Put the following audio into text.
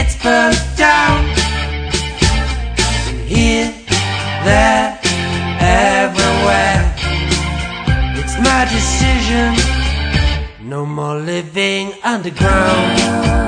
gets burnt down. And here, there, everywhere, it's my decision. No more living underground.